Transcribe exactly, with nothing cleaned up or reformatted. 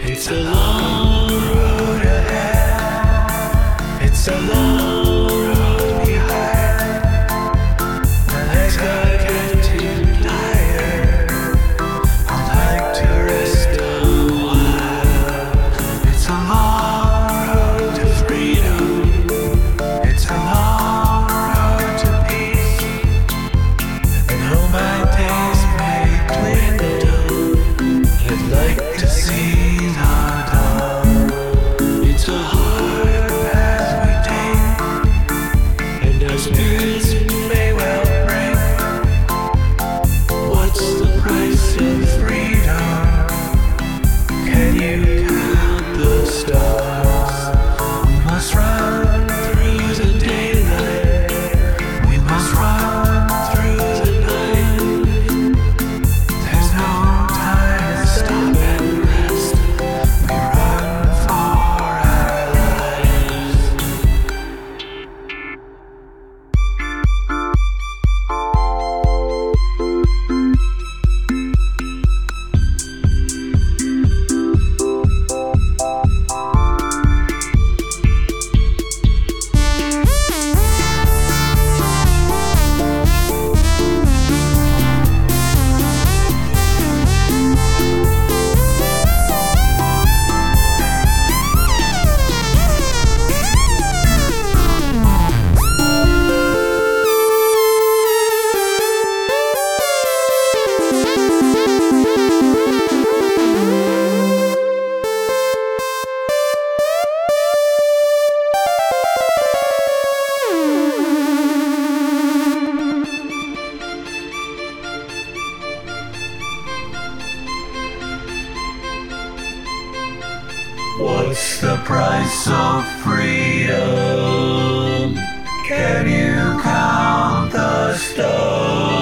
It's a long road ahead. It's a long road behind. My legs are getting tired. I'd like to rest a while. It's a long road to freedom. It's a long road to peace. And though my days may dwindle, I'd like to see the dawn. It's a hard path we take, and our spirits may well break. What's the price of freedom? Can you count the stars? We must run through the daylight. We must run through the night. There's no time to stop and rest. We run for our lives. What's the price of freedom? Can you count the stars?